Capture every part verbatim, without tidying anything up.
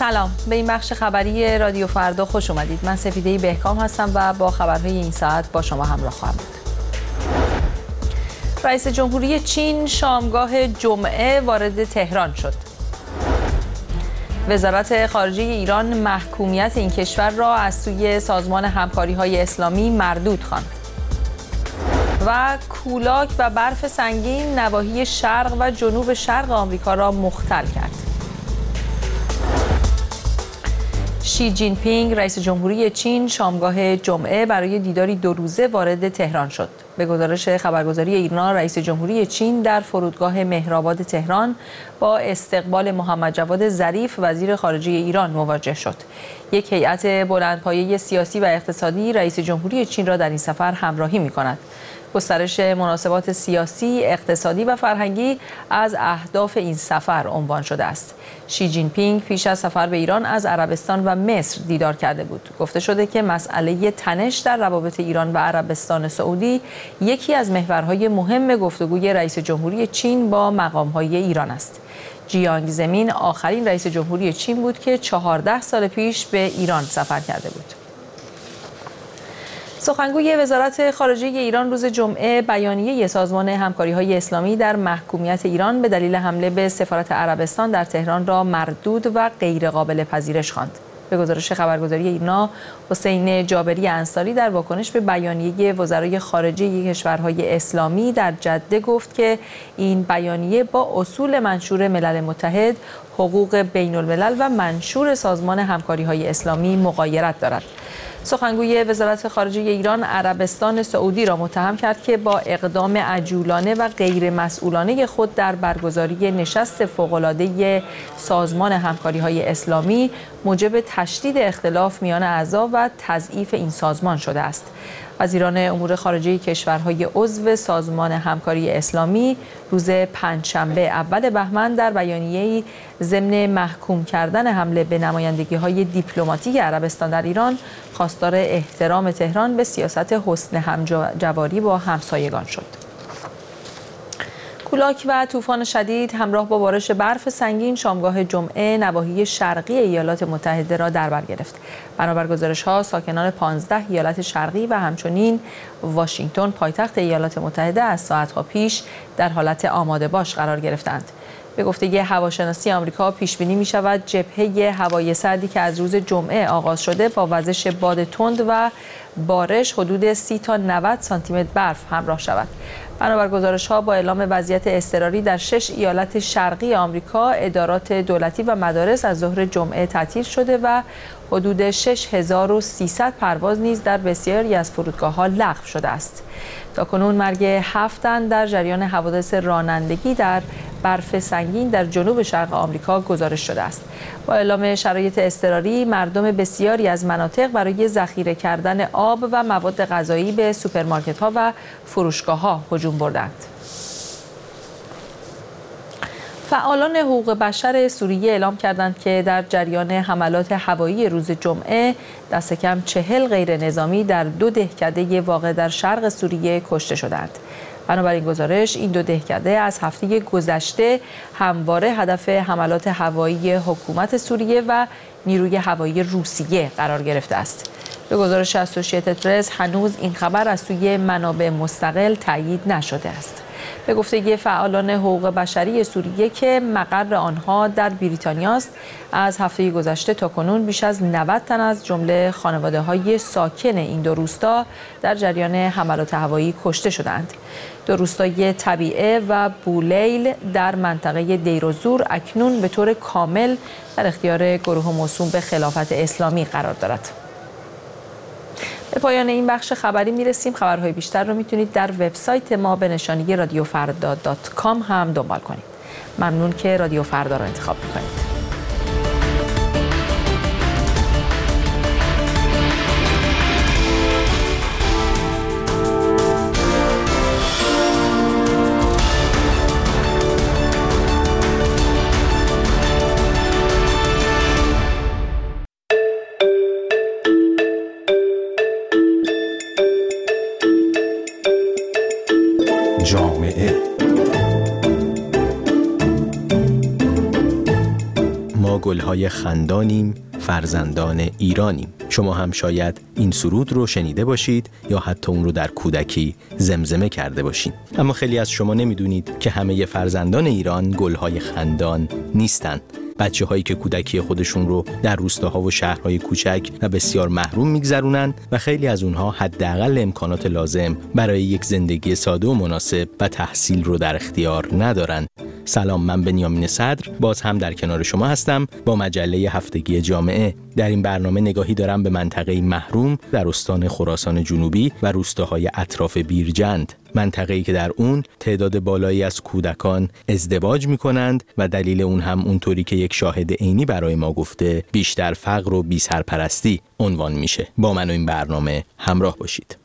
سلام، به این بخش خبری رادیو فردا خوش اومدید. من سپیده بهکام هستم و با خبرهای این ساعت با شما همراه خواهم بود. رئیس جمهوری چین شامگاه جمعه وارد تهران شد. وزارت خارجه ایران محکومیت این کشور را از سوی سازمان همکاری‌های اسلامی مردود خواند. و کولاک و برف سنگین نواحی شرق و جنوب شرق آمریکا را مختل کرد. شی جین پینگ رئیس جمهوری چین شامگاه جمعه برای دیداری دو روزه وارد تهران شد. به گزارش خبرگزاری ایرنا، رئیس جمهوری چین در فرودگاه مهرآباد تهران با استقبال محمد جواد ظریف وزیر خارجه ایران مواجه شد. یک هیئت بلندپایه سیاسی و اقتصادی رئیس جمهوری چین را در این سفر همراهی می‌کند. گسترش مناسبات سیاسی، اقتصادی و فرهنگی از اهداف این سفر عنوان شده است. شی جین پینگ پیش از سفر به ایران از عربستان و مصر دیدار کرده بود. گفته شده که مسئله تنش در روابط ایران و عربستان سعودی یکی از محورهای مهم گفتگوی رئیس جمهوری چین با مقام‌های ایران است. جیانگ زمین آخرین رئیس جمهوری چین بود که چهارده سال پیش به ایران سفر کرده بود. سخنگوی وزارت خارجه ایران روز جمعه بیانیه سازمان همکاری‌های اسلامی در محکومیت ایران به دلیل حمله به سفارت عربستان در تهران را مردود و غیرقابل پذیرش خواند. به گزارش خبرگزاری ایرنا، حسین جابری انصاری در واکنش به بیانیه وزرای خارجه کشورهای اسلامی در جده گفت که این بیانیه با اصول منشور ملل متحد، حقوق بین الملل و منشور سازمان همکاری‌های اسلامی مغایرت دارد. سخنگوی وزارت خارجه ایران عربستان سعودی را متهم کرد که با اقدام عجولانه و غیر مسئولانه خود در برگزاری نشست فوق‌العاده سازمان همکاری‌های اسلامی موجب تشدید اختلاف میان اعضا و تضعیف این سازمان شده است. وزیران امور خارجه کشورهای عضو سازمان همکاری اسلامی روز پنجشنبه اول بهمن در بیانیه‌ای ضمن محکوم کردن حمله به نمایندگی‌های دیپلماتیک عربستان در ایران خواستار احترام تهران به سیاست حسن همجواری با همسایگان شد. کولاک و طوفان شدید همراه با بارش برف سنگین شامگاه جمعه نواحی شرقی ایالات متحده را در بر گرفت. بنابر گزارش‌ها ساکنان پانزده ایالت شرقی و همچنین واشنگتن پایتخت ایالات متحده از ساعت‌ها پیش در حالت آماده باش قرار گرفتند. به گفته هواشناسی آمریکا پیش بینی می‌شود جبهه هوای سردی که از روز جمعه آغاز شده با وزش باد تند و بارش حدود سی تا نود سانتی متر برف همراه شود. بنابر گزارش‌ها با اعلام وضعیت اضطراری در شش ایالت شرقی آمریکا، ادارات دولتی و مدارس از ظهر جمعه تعطیل شده و حدود شش هزار و سیصد پرواز نیز در بسیاری از فرودگاه‌ها لغو شده است. تاکنون مرگ هفت تن در جریان حوادث رانندگی در برف سنگین در جنوب شرق آمریکا گزارش شده است. با اعلام شرایط اضطراری، مردم بسیاری از مناطق برای ذخیره کردن آب و مواد غذایی به سوپرمارکت‌ها و فروشگاه‌ها هجوم بردند. فعالان حقوق بشر سوریه اعلام کردند که در جریان حملات هوایی روز جمعه دست کم چهل غیر نظامی در دو دهکده واقع در شرق سوریه کشته شدند. بنابراین گزارش این دو دهکده از هفته گذشته همواره هدف حملات هوایی حکومت سوریه و نیروی هوایی روسیه قرار گرفته است. به گزارش اسوسییتد پرس هنوز این خبر از سوی منابع مستقل تایید نشده است. به گفته فعالان حقوق بشری سوریه که مقر آنها در بریتانیا است، از هفته گذشته تا کنون بیش از نود تن از جمله خانواده‌های ساکن این دو روستا در جریان حملات هوایی کشته شدند. دو روستای طبیعه و بولیل در منطقه دیرالزور اکنون به طور کامل در اختیار گروه موسوم به خلافت اسلامی قرار دارد. به پایان این بخش خبری میرسیم. خبرهای بیشتر رو میتونید در وبسایت ما به نشانی رادیو فردا دات کام هم دنبال کنید. ممنون که رادیو فردا رو انتخاب میکنید. جامعه گلهای خندانیم، فرزندان ایرانیم. شما هم شاید این سرود رو شنیده باشید یا حتی اون رو در کودکی زمزمه کرده باشید. اما خیلی از شما نمیدونید که همه فرزندان ایران گلهای خندان نیستند. بچه هایی که کودکی خودشون رو در روستاها و شهرهای کوچک و بسیار محروم میگذرونن و خیلی از اونها حداقل امکانات لازم برای یک زندگی ساده و مناسب و تحصیل رو در اختیار ندارن. سلام، من بنیامین صدر باز هم در کنار شما هستم با مجله هفتگی جامعه. در این برنامه نگاهی دارم به منطقه محروم در استان خراسان جنوبی و روستاهای اطراف بیرجند، منطقه‌ای که در اون تعداد بالایی از کودکان ازدواج می‌کنند و دلیل اون هم اونطوری که یک شاهد عینی برای ما گفته بیشتر فقر و بی‌سرپرستی عنوان میشه. با من و این برنامه همراه باشید.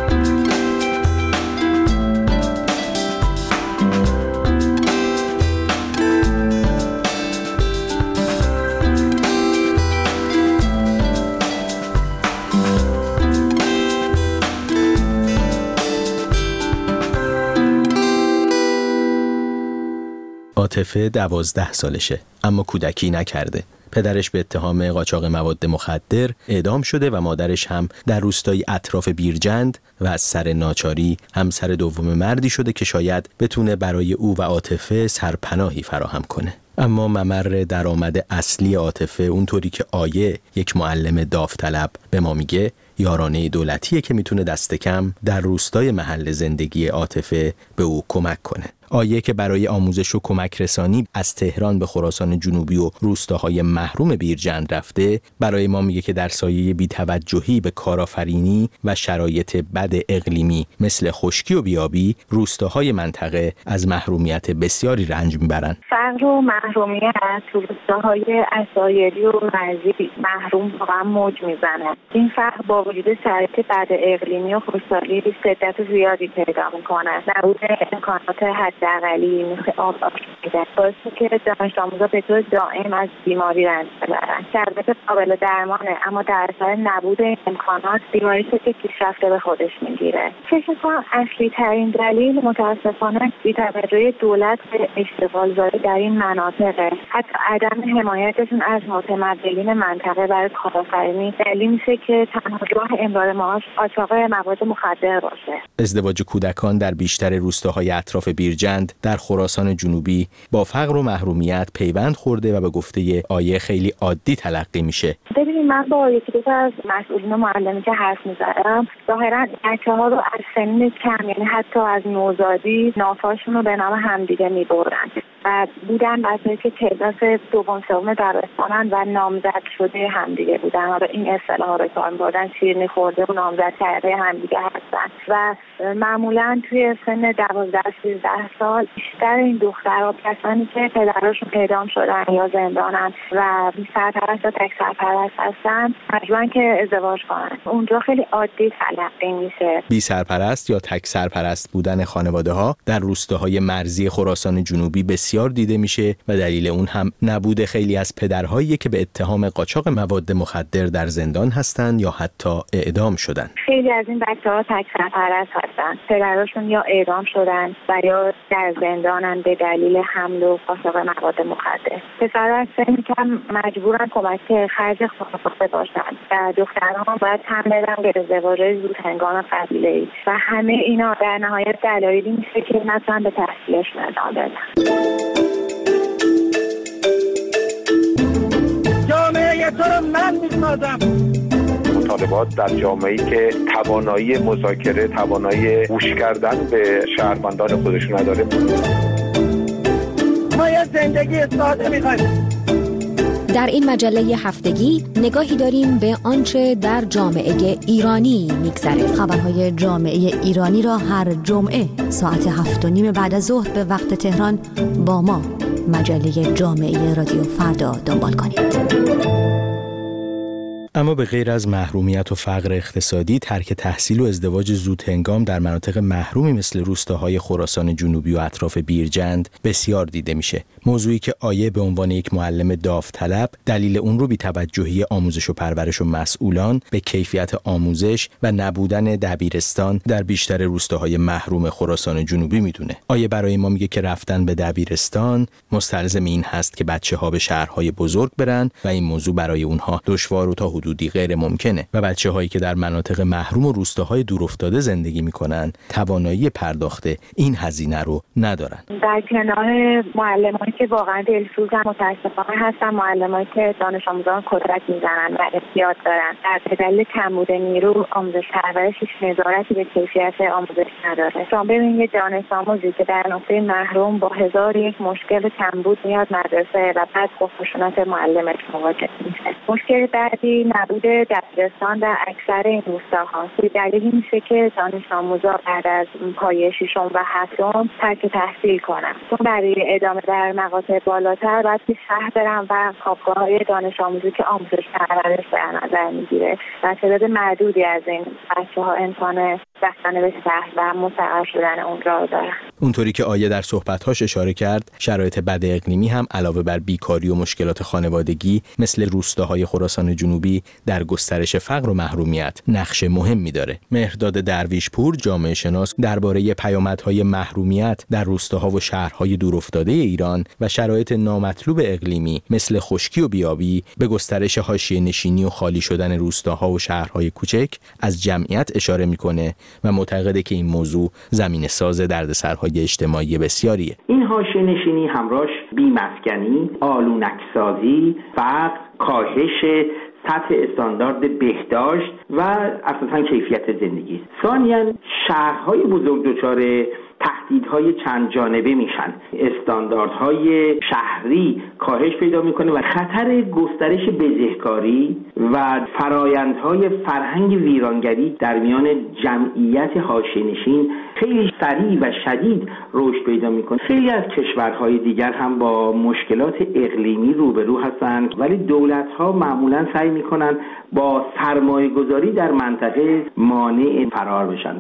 عاطفه دوازده سالشه اما کودکی نکرده. پدرش به اتهام قاچاق مواد مخدر اعدام شده و مادرش هم در روستای اطراف بیرجند و از سر ناچاری همسر دوم مردی شده که شاید بتونه برای او و عاطفه سرپناهی فراهم کنه. اما ممر درآمد اصلی عاطفه اونطوری که آیه یک معلم داوطلب به ما میگه یارانه دولتیه که میتونه دست کم در روستای محل زندگی عاطفه به او کمک کنه. آیه که برای آموزش و کمک رسانی از تهران به خراسان جنوبی و روستاهای محروم بیرجند رفته، برای ما میگه که در سایه بی‌توجهی به کارآفرینی و شرایط بد اقلیمی مثل خشکی و بیابی، روستاهای منطقه از محرومیت بسیاری رنج میبرن. فقر و محرومیت تو روستاهای عصایری و مرزی محروم واقعا موج میزنه. این فقر با وجود شرایط بد اقلیمی و خشکسالی شدت زیادی پیدا میکنه. نبود امکانات حداقلی مثل آب آشامیدن باعث که دانش آموزا به طور دائم از بیماری رنج ببرن. شرایط قابل درمانه اما در اثر نبود امکانات بیماری که پیشرفته به خودش میگیره. فکر می‌کنم اصلی ترین دلیل متاسفانه بی‌توجهی دولت به اشتغال زایی در این مناطقه. حتی عدم حمایتشون از متمدنین منطقه برای کارآفرینی دلیل میشه که تنها راه امرار معاش قاچاق مواد مخدر باشه. ازدواج کودکان در بیشتر روستاهای اطراف بیرجند در خراسان جنوبی با فقر و محرومیت پیوند خورده و به گفته آیه خیلی عادی تلقی میشه. ببینید من با یکی دو از مسئولین و معلمی که حرف میزدم ظاهرا بچه‌ها رو از سنین کم یعنی حتی از نوزادی نافاشون رو به نام همدیگه میبرن و بودن بچه‌ای که تعداد دوم سوم دبستانن و نامزد شده همدیگه بودن و این اصطلاح رو کار می‌بردن شیرینی خورده و نامزد کرده همدیگه هستن و معمولا توی سن دوازده سیزده سال بیشتر این دخترها کسانی که پدرشون اعدام شدن یا زندانن و بی سرپرست یا تک سرپرست هستن مجبورن که ازدواج کنن. اونجا خیلی عادی تلقی میشه. بی سرپرست یا تک سرپرست بودن خانواده‌ها در روستاهای مرزی خراسان جنوبی بسیار دیده میشه و دلیل اون هم نبود خیلی از پدرهایی که به اتهام قاچاق مواد مخدر در زندان هستند یا حتی اعدام شدن. خیلی از این بچه‌ها تک سرپرست هستن. پدرشون یا اعدام شدن و یا در زندانن به دلیل حمل و قاچاق مواد مخدر. پسرها سن کم مجبورن کمک خرج خانواده باشن و دخترها باید هم بدن به ازدواج‌های زودهنگام قبیله‌ای و همه اینا در نهایت دلایلی میشه که مثلا به تحصیلشون ادامه بدن. جامعه تو رو من می‌سازم. مطالبات در جامعه‌ای که توانایی مذاکره، توانایی گوش کردن به شهروندان خودشون نداره. ما یه زندگی ساده می‌خوایم. در این مجله هفتگی نگاهی داریم به آنچه در جامعه ایرانی می‌گذره. خبرهای جامعه ایرانی را هر جمعه ساعت هفت و نیم بعد از ظهر به وقت تهران با ما مجله جامعه رادیو فردا دنبال کنید. اما به غیر از محرومیت و فقر اقتصادی، ترک تحصیل و ازدواج زود هنگام در مناطق محرومی مثل روستاهای خراسان جنوبی و اطراف بیرجند بسیار دیده میشه. موضوعی که آیه به عنوان یک معلم داوطلب دلیل اون رو بی‌توجهی آموزش و پرورش و مسئولان به کیفیت آموزش و نبودن دبیرستان در بیشتر روستاهای محروم خراسان جنوبی میدونه. آیه برای ما میگه که رفتن به دبیرستان مستلزم این هست که بچه‌ها به شهرهای بزرگ برن و این موضوع برای اونها دشوار و تا حدودی غیر ممکنه و بچه‌هایی که در مناطق محروم و روستاهای دورافتاده زندگی میکنن توانایی پرداخت این هزینه رو ندارن. در کنار معلمانی که واقعا دلسوزن متاسفانه هستن معلمانی که دانش آموزان کتک میزنن و احتیاط دارن. در دلیل کمبود نیرو آموزش پرورش هیچ نظارتی به کیفیت آموزش نداره. شما ببینید یه دانش آموزی که در نقطه محروم با هزار یک مشکل کمبود میاد مدرسه و بعد با خشونت معلمش مواجه میشه. مشکل بعدی نبود دبیرستان در اکثر این روستاها. دلیل میشه که دانش آموزا بعد از پایه ششم و هفتم ترک تحصیل کنن. چون برای ادامه در مقاطع بالاتر باید به شهر برن و خوابگاه‌های دانش آموزی که آموزش پرورش در نظر میگیره و تعداد معدودی از این بچه‌ها امکان رفتن به شهر و مستقر شدن اون را دارن. اونطوری که آیه در صحبت‌هاش اشاره کرد، شرایط بد اقلیمی هم علاوه بر بیکاری و مشکلات خانوادگی مثل روستاهای خراسان جنوبی در گسترش فقر و محرومیت نقش مهمی داره. مهرداد درویشپور جامعه شناس درباره پیامدهای محرومیت در روستاها و شهرهای دورافتاده ایران و شرایط نامطلوب اقلیمی مثل خشکی و بیابی به گسترش حاشیه‌نشینی و خالی شدن روستاها و شهرهای کوچک از جمعیت اشاره میکنه و معتقده که این موضوع زمینه ساز دردسرهای اجتماعی بسیاریه. این حاشیه‌نشینی همراهش بی‌مسکنی، آلونک‌سازی، فقر، کاهش سطح استاندارد بهداشت و اساساً کیفیت زندگی. ثانیاً شهرهای بزرگ دچار تهدیدهای چند جانبه میشن. استانداردهای شهری کاهش پیدا میکنه و خطر گسترش بزهکاری و فرایندهای فرهنگ ویرانگری در میان جمعیت حاشیه‌نشین خیلی سریع و شدید رشد پیدا میکنه. خیلی از کشورهای دیگر هم با مشکلات اقلیمی روبرو هستند، ولی دولت‌ها معمولاً سعی میکنن با سرمایه‌گذاری در منطقه مانع فرار بشن.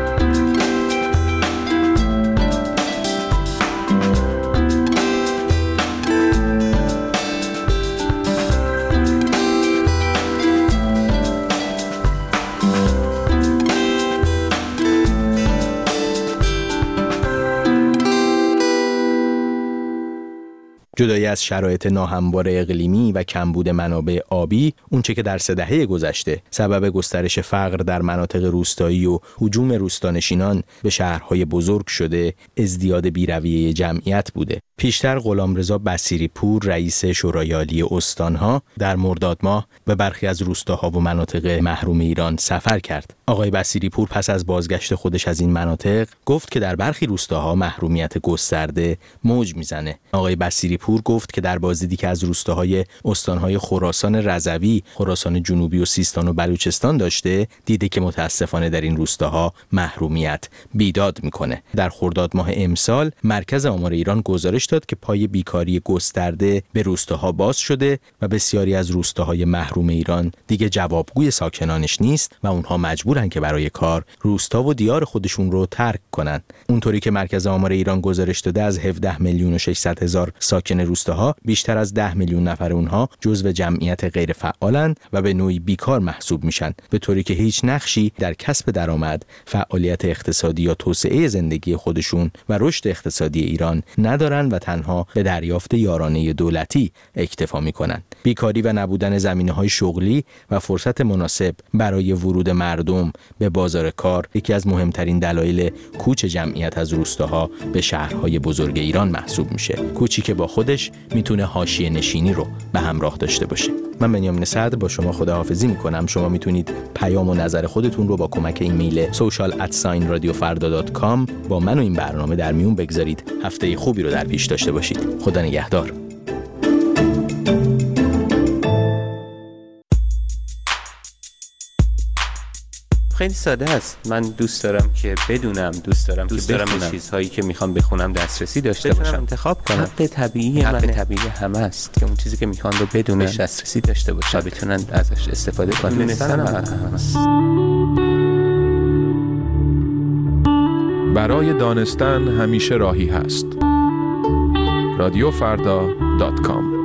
جدای از شرایط ناهموار اقلیمی و کمبود منابع آبی، اونچه که در سه دهه گذشته سبب گسترش فقر در مناطق روستایی و هجوم روستانشینان به شهرهای بزرگ شده، ازدیاد بی‌رویه جمعیت بوده. پیشتر غلامرضا بصیری پور رئیس شورای عالی استانها در مرداد ماه به برخی از روستاها و مناطق محروم ایران سفر کرد. آقای بصیری پور پس از بازگشت خودش از این مناطق گفت که در برخی روستاها محرومیت گسترده موج میزنه. آقای بصیری پور گفت که در بازدیدی که از روستاهای استانهای خراسان رضوی، خراسان جنوبی و سیستان و بلوچستان داشته، دیده که متاسفانه در این روستاها محرومیت بیداد میکنه. در خرداد ماه امسال مرکز آمار ایران گزارش داد که پای بیکاری گسترده به روستاها باز شده و بسیاری از روستاهای محروم ایران دیگه جوابگوی ساکنانش نیست و اونها مجبورن که برای کار روستا و دیار خودشون رو ترک کنن. اونطوری که مرکز آمار ایران گزارش داده از هفده میلیون و ششصد هزار ساکن روستاها بیشتر از ده میلیون نفر اونها جزو جمعیت غیر فعالند و به نوعی بیکار محسوب میشن، به طوری که هیچ نقشی در کسب درآمد، فعالیت اقتصادی یا توسعه زندگی خودشون و رشد اقتصادی ایران ندارن و تنها به دریافت یارانه دولتی اکتفا میکنن. بیکاری و نبودن زمینه‌های شغلی و فرصت مناسب برای ورود مردم به بازار کار یکی از مهمترین دلایل کوچ جمعیت از روستاها به شهرهای بزرگ ایران محسوب میشه. کوچی که با خودش میتونه حاشیه نشینی رو به همراه داشته باشه. من بنیامین صدر با شما خداحافظی میکنم. شما میتونید پیام و نظر خودتون رو با کمک ایمیل social at sign radio farda dot com با من و این برنامه در میون بگذارید. هفته خوبی رو در پیش داشته باشید. خدا نگهدار. خیلی ساده است. من دوست دارم که بدونم، دوست دارم دوست که بخونم چیزهایی که میخوام بخونم دسترسی داشته باشم، انتخاب کنم. حق طبیعی حق من طبیعی همه است که اون چیزی که میخوان رو بدونن، دسترسی داشته باشن، بتونن ازش استفاده کنن. دونستن است. برای دانستن همیشه راهی هست. رادیو فردا دات کام